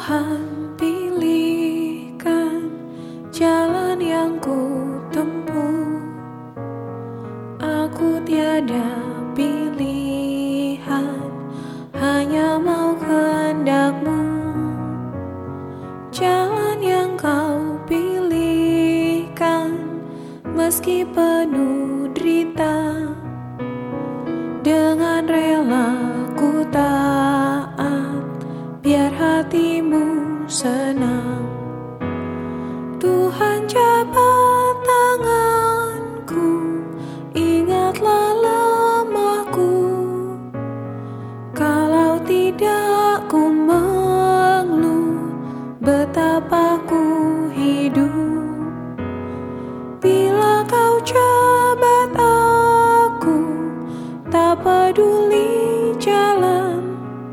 Tuhan pilihkan jalan yang ku tempuh. Aku tiada pilihan, hanya mau kehendak-Mu. Jalan yang Kau pilihkan, meski penuh derita, dengan rela ku taat, biar hati-Mu senang. Tuhan, jabat tanganku, ingatlah lemahku. Kalau tidak ku mengeluh, betapa ku hidup. Bila Kau jabat aku, tak peduli jalan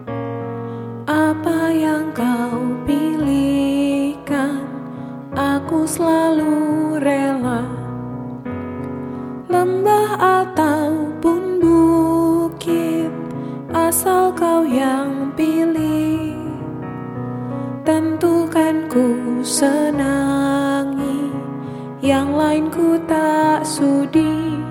apa yang Kau pilihkan, aku selalu rela. Lembah ataupun bukit, asal Kau yang pilih. Tentukan ku senangi, yang lain ku tak sudi.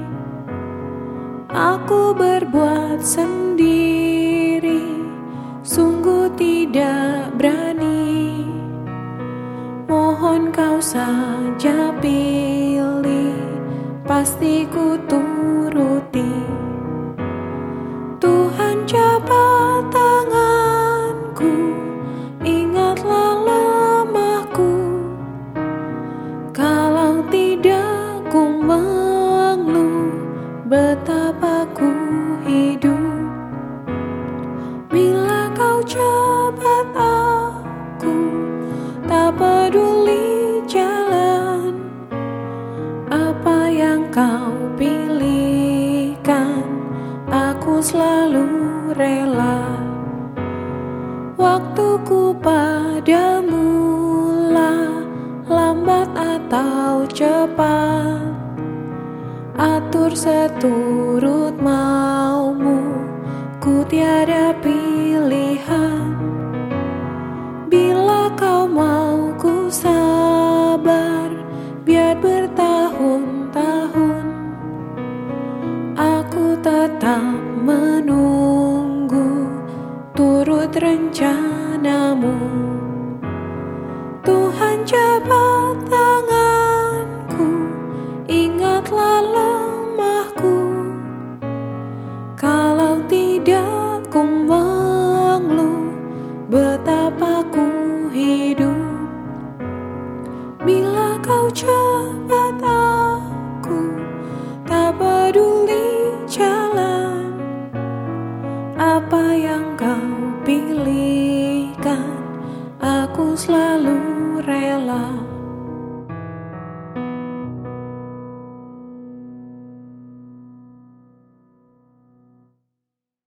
Aku berbuat sendiri, sungguh tidak berani. Mohon Kau saja pilih, pasti ku turuti. Tuhan, jabat tanganku, ingatlah lemahku. Kalau tidak ku mengeluh, betapa ku hidup. Bila Kau jabat aku, tak peduli jalan apa yang Kau pilihkan, aku selalu rela. Waktuku padamu lah, lambat atau cepat, atur seturut mau-Mu, ku tiada pilihan. Bila Kau mau ku sabar, biar bertahun-tahun, aku tetap menunggu, turut rencana-Mu. Tuhan, jabat tanganku, ingatlah lemahku. Kalau tidak ku mengeluh, betapa ku hidup. Bila Kau jabat aku, tak peduli jalan apa yang Kau pilihkan, aku selalu rela.